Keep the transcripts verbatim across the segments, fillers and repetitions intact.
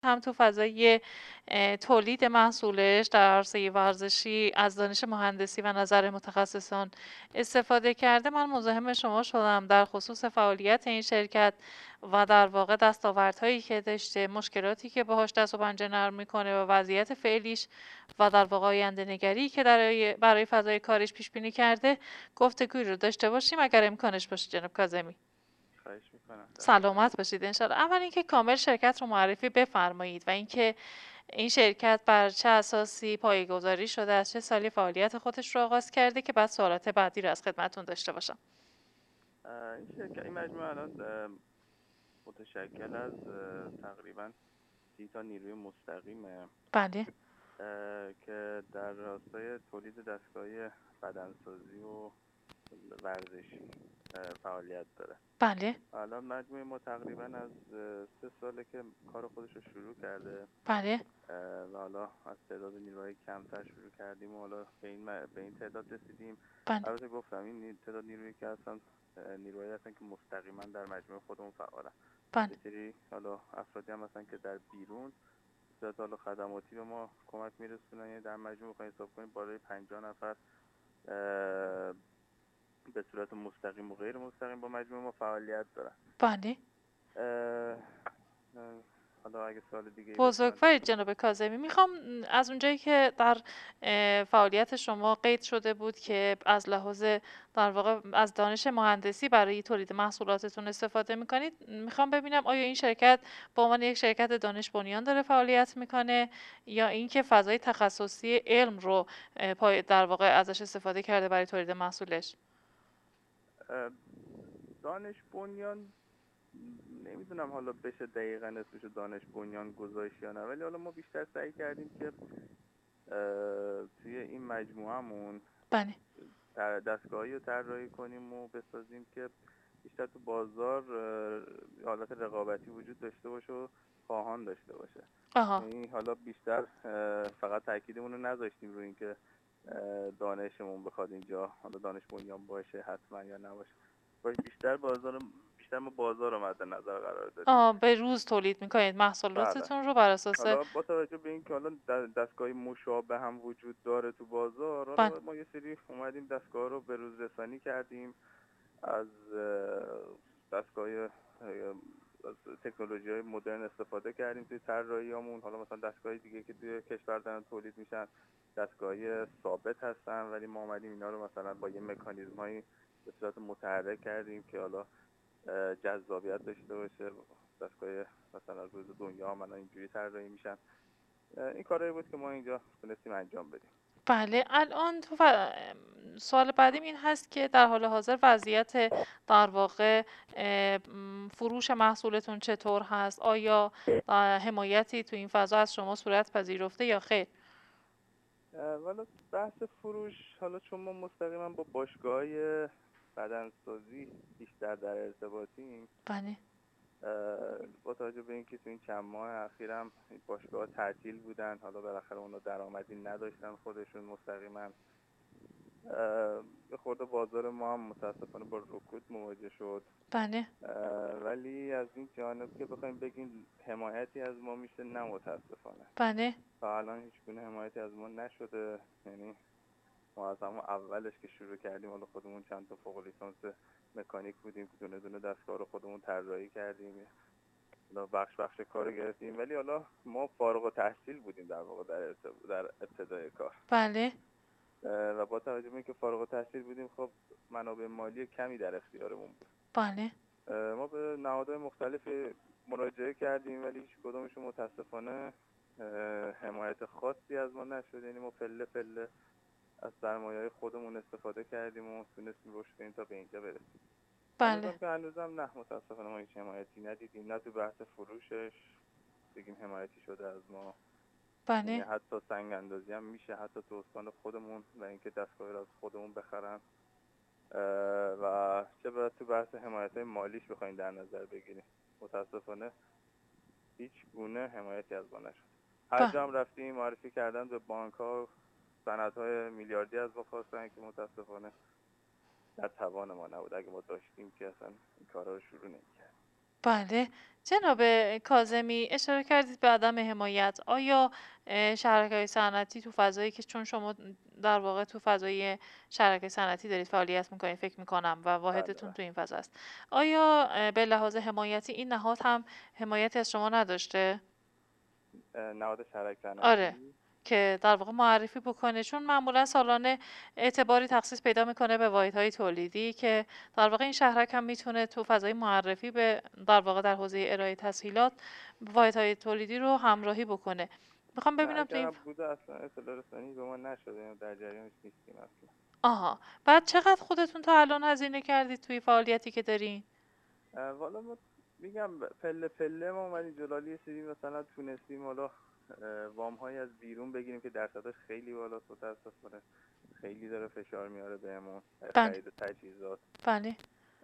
هم تو فضای اه، تولید محصولش در عرصه ورزشی از دانش مهندسی و نظر متخصصان استفاده کرده. من مزاحم شما شدم در خصوص فعالیت این شرکت و در واقع دستاوردهایی که داشته، مشکلاتی که باهاش دست و پنجه نرم میکنه و وضعیت فعلیش و در واقع آینده نگری که برای برای فضای کارش پیش بینی کرده گفتگوی رو داشته باشیم اگر امکانش باشه جناب کاظمی. خواهش میکنم در خدمت. سلامت باشید انشالله. اول اینکه کامل شرکت رو معرفی بفرمایید و اینکه این شرکت بر چه اساسی پایه‌گذاری شده، از چه سالی فعالیت خودش رو آغاز کرده، که بعد سوالات بعدی رو از خدمتتون داشته باشم. اه، این شرکت این مجموعه الان اه، متشکل از اه، تقریبا سی تا نیروی مستقیمه بله اه، که در راستای تولید دستگاهی بدنسازی و ورزشی اه، فعالیت داره. بله الان مجموعه ما تقریبا از اه، سه ساله که کار خودش رو شروع کرده بله اه، و حالا از تعداد نیروهای کمتر شروع کردیم و حالا به این, م- به این تعداد رسیدیم. بله البته گفتم این نی- تعداد نیرویی که هستن اه، نیروهایی هستن که مستقیما در مجموعه خودمون فعالن. بله یه سری حالا افرادی هم هستن که در بیرون به صورت حالا خدماتی به ما کمک میرسونن، یعنی در مجموع بخوایم حساب کنیم بالای پنجاه نفر اه، به صورت مستقیم و غیر مستقیم با مجموعه ما فعالیت دارن. بله اه، اه، حالا اگه سوال دیگه ای باشه من در بزرگوارید خدمت. جناب کاظمی. میخوام از اونجایی که در اه، فعالیت شما قید شده بود که از لحاظ در واقع از دانش مهندسی برای تولید محصولاتتون استفاده میکنید، میخوام ببینم آیا این شرکت به عنوان یک شرکت دانش بنیان داره فعالیت میکنه یا اینکه فضای تخصصی علم رو اه، پای در واقع ازش استفاده کرده برای تولید محصولش. اه، دانش بنیان نمیدونم حالا بشه دقیقا اسمشو دانش بنیان گذاشت یا نه، ولی حالا ما بیشتر سعی کردیم که اه، توی این مجموعهمون بله تر- دستگاهی رو طراحی کنیم و بسازیم که بیشتر تو بازار اه، حالت رقابتی وجود داشته باشه و خواهان داشته باشه. آها یعنی حالا بیشتر اه، فقط تاکیدمون رو نذاشتیم روی اینکه اه، دانشمون بخواد اینجا حالا دانش بنیان باشه حتما یا نباشه. باید بیشتر بازار بیشتر ما بازار رو مد نظر قرار دادیم. آه به روز تولید میکنید بله. محصولاتتون رو بر اساس. حالا با توجه به اینکه حالا د- دستگاه مشابه هم وجود داره تو بازار، بله حالا ما یه سری اومدیم دستگاه رو به روز رسانی کردیم از اه، دستگاه اه، از تکنولوژی های مدرن استفاده کردیم توی طراحیامون. حالا مثلا دستگاه دیگه که توی کشور دارن تولید میشن دستگاه ثابت هستن، ولی ما اومدیم اینا رو مثلا با یه مکانیزم هایی به صورت متحرک کردیم که حالا اه، جذابیت داشته باشه. دستگاه مثلا روز دنیا هم الان اینجوری طراحی میشن. اه، این کارهایی بود که ما اینجا تونستیم انجام بدیم. بله الان تو ف- سوال بعدیم این هست که در حال حاضر وضعیت در واقع اه، م، فروش محصولتون چطور هست؟ آیا اه، حمایتی تو این فضا از شما صورت پذیرفته یا خیر؟ اه، والا بحث فروش، حالا چون ما مستقیما با باشگاه‌های بدنسازی بیشتر در ارتباطیم، بله اه، با توجه به اینکه تو این چند ماه اخیرم این باشگاه تعطیل بودن، حالا بالاخره اونا درآمدی نداشتن خودشون مستقیما، اه، به خورده بازار ما هم متاسفانه با رکود مواجه شد. بله اه، ولی از این جانب که بخوایم بگیم حمایتی از ما میشه، نه متاسفانه بله تا الان هیچ گونه حمایتی از ما نشده. یعنی ما از همون اولش که شروع کردیم، حالا خودمون چند تا فوق لیسانس مکانیک بودیم که دونه دونه دستگاه رو خودمون طراحی کردیم، حالا بخش بخش کار رو گرفتیم، ولی حالا ما فارغ التحصیل بودیم در واقع در ارتب- در ابتدای کار. بله اه، و با توجه به اینکه فارغ التحصیل بودیم، خب منابع مالی کمی در اختیارمون بود. بله اه، ما به نهادهای مختلف مراجعه کردیم، ولی هیچ کدومشون متاسفانه اه، حمایت خاصی از ما نشد. یعنی ما پله پله از سرمایه‌های خودمون استفاده کردیم و تونستیم رشد کنیم تا به اینجا برسیم. بله هنوزم که هنوزم نه، متاسفانه ما هیچ حمایتی ندیدیم، نه تو بحث فروشش بگیم حمایتی شده از ما. یعنی بله حتی سنگ اندازی هم میشه حتی تو استان خودمون و اینکه دستگاهی رو از خودمون بخرن. و چه باید تو بحث حمایت های مالیش بخوایم در نظر بگیریم، متاسفانه هیچ گونه حمایتی از ما نشد. هر بله جا هم رفتیم معرفی کردن به بانک ها، سندهای میلیاردی از ما خواستن که متاسفانه در توان ما نبود. اگه ما داشتیم که اصلا این کارا رو شروع نمی‌کردیم. بله. جناب کاظمی اشاره کردید به عدم حمایت. آیا اه، شرکای صنعتی تو فضایی که چون شما در واقع تو فضای شرکای صنعتی دارید فعالیت میکنید فکر میکنم و بله واحدتون بله. تو این فضا است، آیا اه، به لحاظ حمایتی این نهاد هم حمایتی از شما نداشته؟ اه، نهاد شرک آره، صنعتی. که در واقع معرفی بکنه، چون معمولا سالانه اعتباری تخصیص پیدا میکنه به واحدهای تولیدی که در واقع این شهرک هم میتونه تو فضای معرفی به در واقع در حوزه ارائه تسهیلات واحدهای تولیدی رو همراهی بکنه. میخوام نه ببینم تو این اگرم ف- بوده اصلا اطلاع رسانی به ما نشده، یعنی در جریانش نیستیم اصلا. آها، بعد چقدر خودتون تا الان هزینه کردید توی فعالیتی که دارین؟ اه، والا ما میگم پله پله ما اومدیم جلالی یه سری مثلا تونستیم حالا وام های از بیرون بگیریم که درصدش خیلی بالاست، متاسفانه خیلی داره فشار میاره بهمون برای بله، خرید تجهیزات. بله،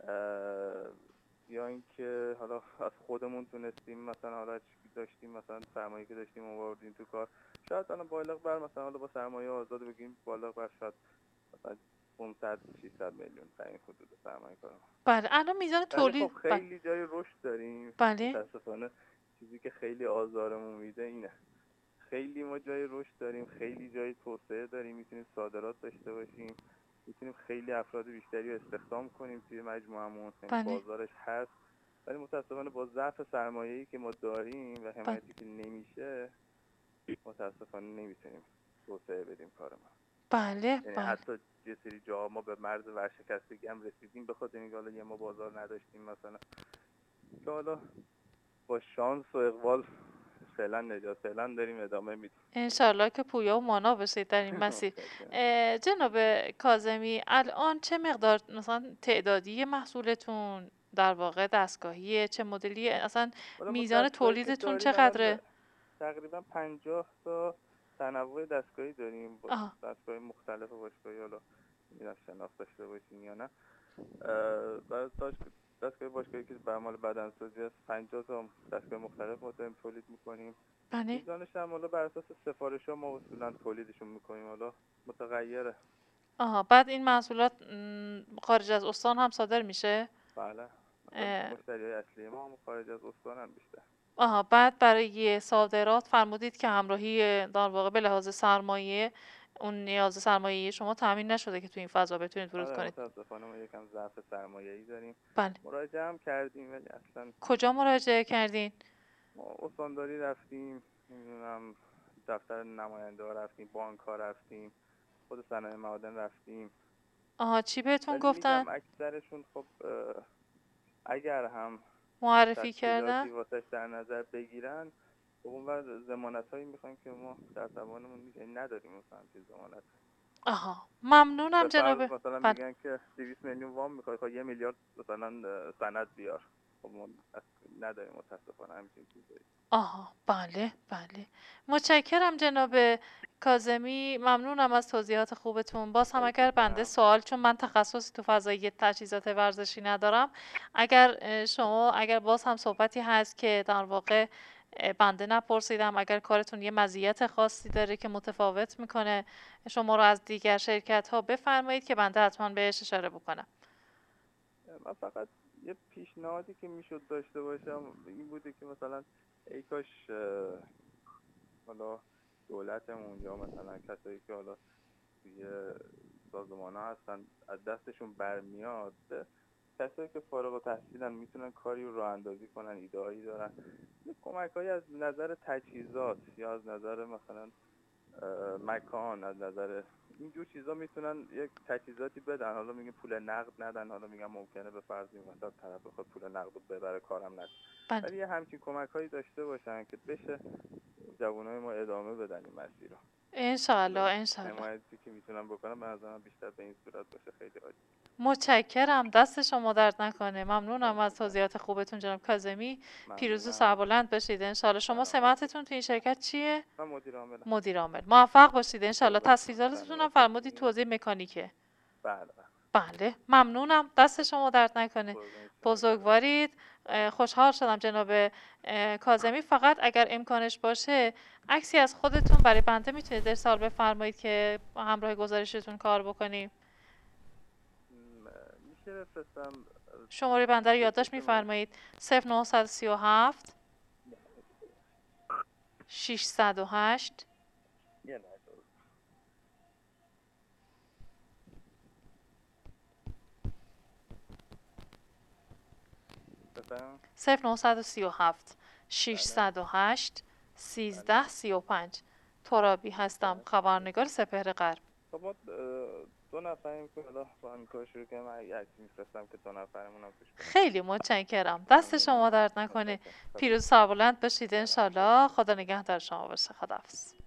اه، یا اینکه حالا از خودمون تونستیم مثلا حالا چی داشتیم مثلا سرمایه که داشتیم آوردیم تو کار، شاید الان بالغ بر مثلا حالا با سرمایه آزاد بگیم بالغ بر شاید مثلا پانصد ششصد میلیون تا این حدود سرمایه کار. بله. الان میزان ولی خب تولید بله، خیلی جای رشد داریم بله، متاسفانه. چیزی که خیلی آزارمون میده اینه، خیلی ما جای رشد داریم، خیلی جای توسعه داریم، میتونیم صادرات داشته باشیم، میتونیم خیلی افراد بیشتری رو استخدام کنیم توی مجموعمون، یعنی بله، بازارش هست. ولی متاسفانه با ضعف سرمایه‌ای که ما داریم و بله، حمایتی که نمیشه، متاسفانه نمیتونیم توسعه بدیم کارمون. بله، یعنی بله. حتی یه سری جاها ما به مرز ورشکستگی هم رسیدیم به خاطر اینکه حالا یه ما بازار نداشتیم مثلا، که حالا با شانس و اقبال فعلا نجات فعلا داریم ادامه میدیم. انشالله که پویا و مانا بشید در این مسیر. اه، جناب کاظمی، الان چه مقدار مثلا تعدادی محصولتون در واقع دستگاهیه، چه مدلی، اصلا حالا ما میزان دستگاهی که تولیدتون داریم الان چقدره؟ تقریبا پنجاه تا تنوع دستگاهی داریم، با آها، دستگاه مختلف باشگاهی، حالا میدونم شناخت داشته باشین یا نه. اه، و داشت- دستگاه باشگاهی که به اعمال بدنسازی است، پنجاه تا دستگاه مختلف ما داریم تولید میکنیم. بله. میزانش هم حالا بر اساس سفارش ها ما اصولا تولیدشون میکنیم، حالا متغیره. آها، بعد این محصولات م، خارج از استان هم صادر میشه؟ بله، مثلا اه، مشتری های اصلی ما هم خارج از استان هم بیشتر. آها، بعد برای صادرات فرمودید که همراهی در واقع به لحاظ سرمایه اون نیاز سرمایه شما تامین نشده که تو این فضا بتونید ورود آره کنید. متاسفانه ما یکم ضعف سرمایه‌ای داریم. بله. مراجعه هم کردیم ولی اصلا کجا مراجعه کردین؟ ما استانداری رفتیم، نمیدونم دفتر نماینده ها رفتیم، بانک ها رفتیم، خود صنایع معادن رفتیم. آها، چی بهتون ولی گفتن؟ میگم اکثرشون خب اه، اگر هم معرفی کردن؟ تسهیلاتی واسش در نظر بگیرن، خب اونور ضمانت هایی میخوایم که ما در توانمون نیست، یعنی نداریم مثلا چیز ضمانت. آها، به ممنونم جناب. فرض مثلا بله. میگن که دویست میلیون وام میخوای، خب یه میلیارد مثلا اه، سند بیار، خب ما نداریم متاسفانه همچین چیزایی. آها، بله، بله. متشکرم جناب کاظمی، ممنونم از توضیحات خوبتون. باز هم خواهش اگر بنده میکنم. سوال، چون من تخصصی تو فضای تجهیزات ورزشی ندارم، اگر اه، شما اگر باز هم صحبتی هست که در واقع اه، بنده نپرسیدم، اگر کارتون یه مزیت خاصی داره که متفاوت میکنه شما رو از دیگر شرکت ها، بفرمایید که بنده حتما بهش اشاره بکنم. من فقط یه پیشنهادی که میشد داشته باشم این بوده که مثلا ای کاش اه، حالا دولتمون یا مثلا کسایی که حالا توی سازمان ها هستن از دستشون برمیاد، کسایی که فارغ التحصیلن میتونن کاری رو راه اندازی کنن، ایده هایی دارن، یه کمک هایی از نظر تجهیزات یا از نظر مثلا اه، مکان، از نظر اینجور چیزا میتونن یک تجهیزاتی بدن. حالا میگن پول نقد ندن، حالا میگم ممکنه به فرض مثلا طرف بخواد پول نقد رو ببره کارم نشه، بله. ولی یه همچین کمک هایی داشته باشن که بشه جوانای ما ادامه بدن این مسیر رو. انشالله، حالا انشالله. حمایتی که میتونم بکنم به نظرم بیشتر به این صورت باشه، خیلی عالی. متشکرم، دست شما درد نکنه. ممنونم خواهش از میکنم. توضیحات خوبتون جناب کاظمی. پیروز و ممنونم. سربلند باشید انشالله. شما سلامت سمتتون باشید. تو این شرکت چیه؟ من مدیر عاملم. مدیر عامل. موفق باشید انشالله. قربان. تسهیلاتتون هم سلامت فرمودید باشید. توضیح مکانیکه. بله بله. بله، ممنونم، دست شما درد نکنه. قربان شما. سلامت. بزرگوارید. اه، خوشحال شدم جناب اه، کاظمی. فقط اگر امکانش باشه عکسی از خودتون برای بنده میتونید ارسال بفرمایید که همراه گزارشتون کار بکنیم. م، میشه بفرستم شماره بنده رو یادداشت شماره میفرمایید. صفر نهصد و سی و هفت ششصد و هشت یه لحظه بفرمایید. صفر نهصد و سی و هفت ششصد و هشت سیزده سی و پنج. ترابی هستم، خبرنگار سپهر غرب. خب ما اه، دو نفریم که حالا با همین کار شروع کردیم. من یه عکسی میفرستم که دو نفرمون هم توش بریم. خیلی متشکرم، دست شما درد نکنه. متشکرم. پیروز سربلند باشید انشالله. خدا نگهدار شما باشه. خداحافظ.